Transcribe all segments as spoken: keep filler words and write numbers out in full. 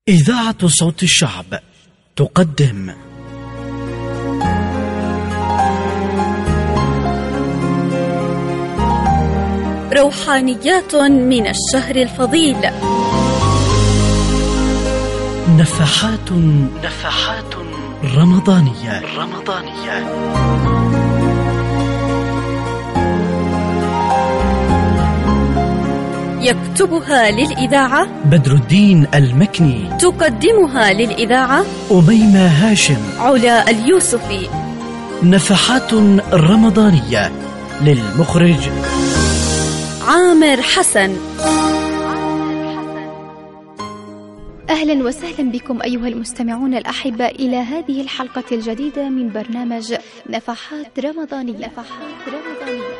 إذاعة صوت الشعب تقدم روحانيات من الشهر الفضيل، نفحات نفحات رمضانية رمضانية يكتبها للإذاعة بدر الدين المكني، تقدمها للإذاعة أميمة هاشم، علا اليوسفي. نفحات رمضانية للمخرج عامر حسن. أهلا وسهلا بكم أيها المستمعون الأحباء إلى هذه الحلقة الجديدة من برنامج نفحات رمضانية نفحات رمضانية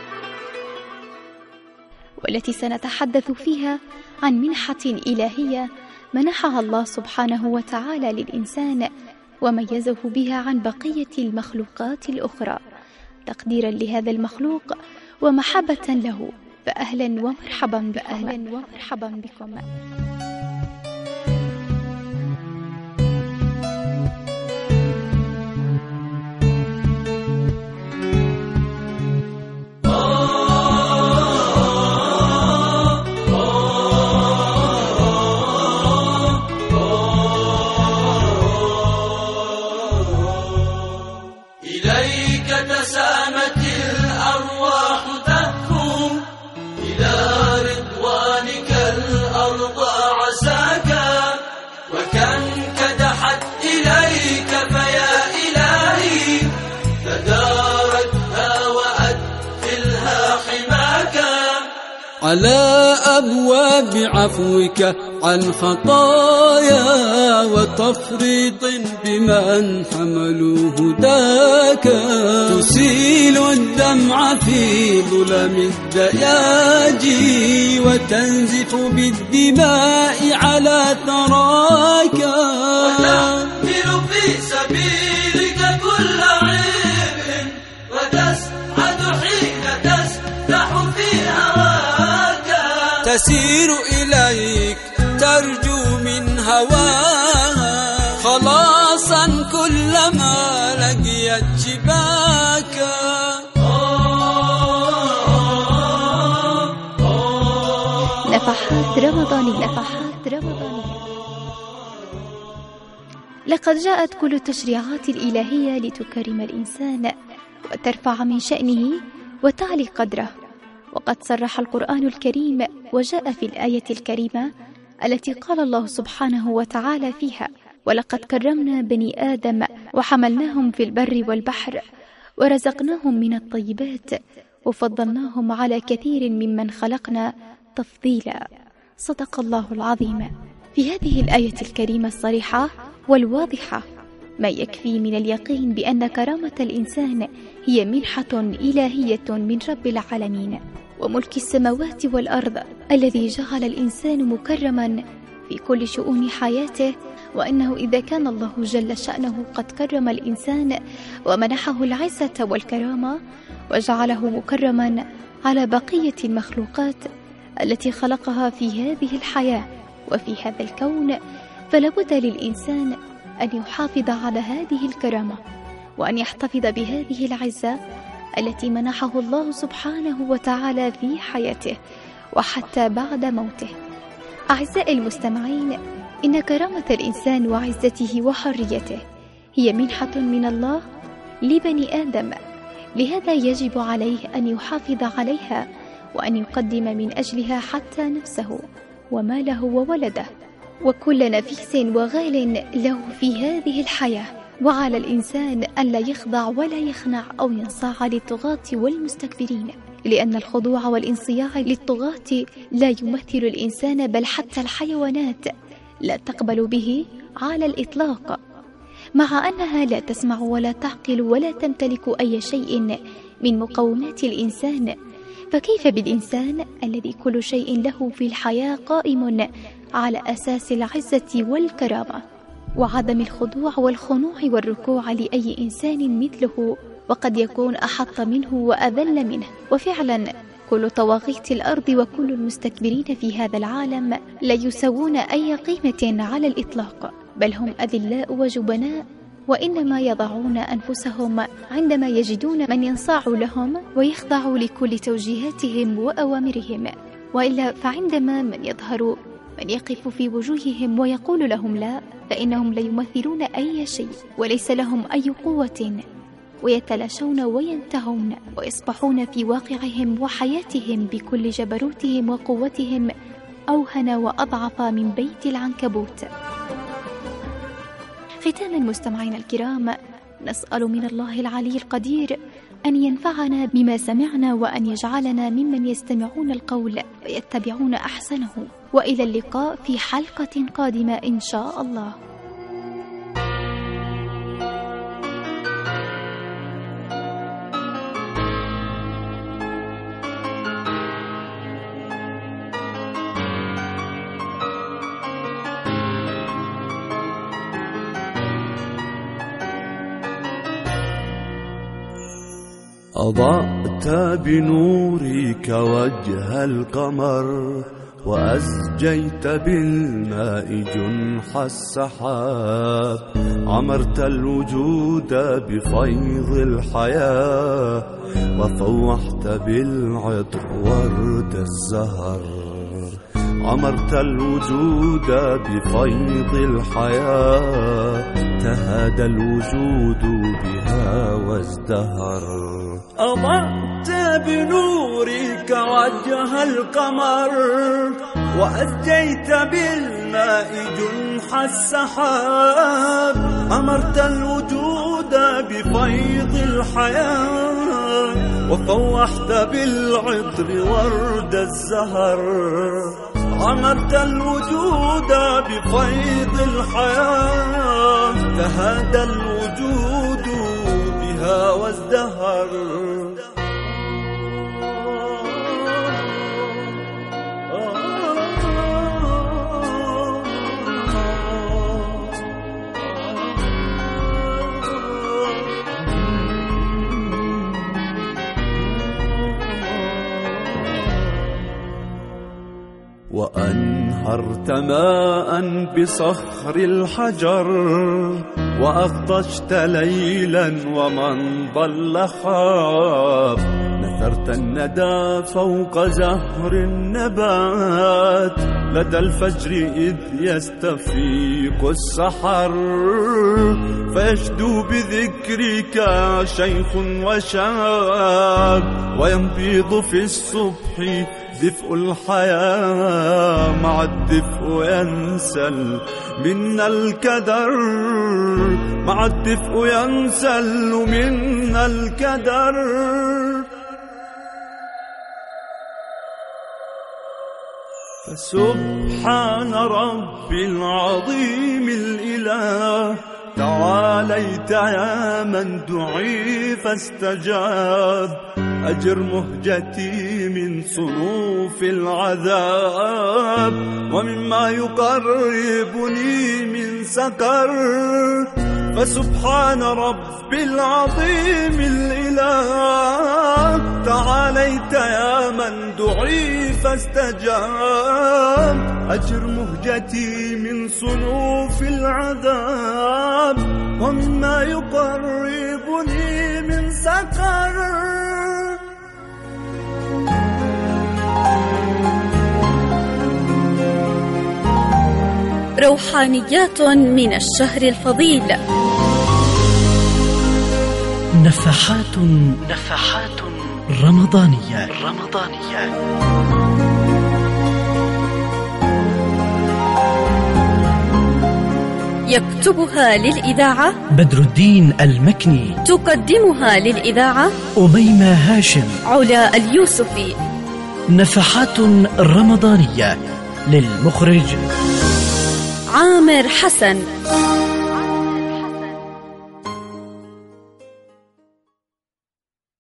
والتي سنتحدث فيها عن منحة إلهية منحها الله سبحانه وتعالى للإنسان وميزه بها عن بقية المخلوقات الأخرى تقديرا لهذا المخلوق ومحبة له. فأهلا ومرحبا بكم أهلا ومرحبا بكم. على أبواب عفوك عن خطايا وتفريط بمن حملوا هداك، تسيل الدمع في ظلم الدياجي وتنزف بالدماء على ثراك، وتحمل في سبيلك كل عيب وتسعد حين تسبح في هواك، تسير إليك ترجو من هواها خلاصا كلما لقيت شباكا. نفحات رمضانية نفحات رمضانية. لقد جاءت كل التشريعات الإلهية لتكرم الإنسان وترفع من شأنه وتعلي قدره، وقد صرح القرآن الكريم وجاء في الآية الكريمة التي قال الله سبحانه وتعالى فيها: ولقد كرمنا بني آدم وحملناهم في البر والبحر ورزقناهم من الطيبات وفضلناهم على كثير ممن خلقنا تفضيلا. صدق الله العظيم. في هذه الآية الكريمة الصريحة والواضحة ما يكفي من اليقين بأن كرامة الإنسان هي منحة إلهية من رب العالمين وملك السماوات والأرض الذي جعل الإنسان مكرما في كل شؤون حياته، وأنه إذا كان الله جل شأنه قد كرم الإنسان ومنحه العزة والكرامة وجعله مكرما على بقية المخلوقات التي خلقها في هذه الحياة وفي هذا الكون، فلابد للإنسان أن يحافظ على هذه الكرامة وأن يحتفظ بهذه العزة التي منحه الله سبحانه وتعالى في حياته وحتى بعد موته. أعزائي المستمعين، إن كرامة الإنسان وعزته وحريته هي منحة من الله لبني آدم، لهذا يجب عليه أن يحافظ عليها وأن يقدم من أجلها حتى نفسه وماله وولده وكل نفيس وغال له في هذه الحياة. وعلى الإنسان أن لا يخضع ولا يخنع أو ينصاع للطغاة والمستكبرين، لأن الخضوع والانصياع للطغاة لا يمثل الإنسان بل حتى الحيوانات لا تقبل به على الإطلاق، مع أنها لا تسمع ولا تعقل ولا تمتلك أي شيء من مقومات الإنسان، فكيف بالإنسان الذي كل شيء له في الحياة قائم على أساس العزة والكرامة وعدم الخضوع والخنوع والركوع لأي إنسان مثله، وقد يكون أحط منه وأذل منه. وفعلا كل طواغيت الأرض وكل المستكبرين في هذا العالم لا يسوون أي قيمة على الإطلاق، بل هم أذلاء وجبناء، وإنما يضعون أنفسهم عندما يجدون من ينصاع لهم ويخضع لكل توجيهاتهم وأوامرهم، وإلا فعندما من يظهر من يقف في وجوههم ويقول لهم لا، فإنهم لا يمثلون أي شيء وليس لهم أي قوة، ويتلاشون وينتهون ويصبحون في واقعهم وحياتهم بكل جبروتهم وقوتهم أوهن وأضعف من بيت العنكبوت. ختاما مستمعينا الكرام، نسأل من الله العلي القدير أن ينفعنا بما سمعنا وأن يجعلنا ممن يستمعون القول ويتبعون أحسنه، وإلى اللقاء في حلقة قادمة إن شاء الله. أضأت بنورك وجه القمر، وأزجيت بالماء جنح السحاب، عمرت الوجود بفيض الحياة، وفوحت بالعطر ورد الزهر، عمرت الوجود بفيض الحياة، تهادى الوجود بها وازدهر. أضأت بنورك وجه القمر، وأزجيت بالماء جنح السحاب، أمرت الوجود بفيض الحياة، وفوحت بالعطر ورد الزهر، عمرت الوجود بفيض الحياة، تهادى الوجود بها وازدهر. وأنهرت ماء بصخر الحجر، وأغطشت ليلا ومن ضل خاب، نثرت الندى فوق زهر النبات، لدى الفجر إذ يستفيق السحر، فيشدو بذكرك شيخ وشاب، وينبيض في الصبح دفء الحياة، مع الدفء ينسل منا الكدر، مع الدفء ينسل منا الكدر. فسبحان ربي العظيم الإله، تعاليت يا من دعي فاستجاب، أجر مهجتي من صنوف العذاب، ومما يقربني من سقر. فسبحان ربي العظيم الإله، تعاليت يا من دعي فاستجاب، أجر مهجتي من صنوف العذاب، ومما يقربني من سقر. روحانيات من الشهر الفضيل، نفحات نفحات رمضانية رمضانية يكتبها للإذاعة بدر الدين المكني، تقدمها للإذاعة أميمة هاشم، علا اليوسفي. نفحات رمضانية للمخرج عامر حسن.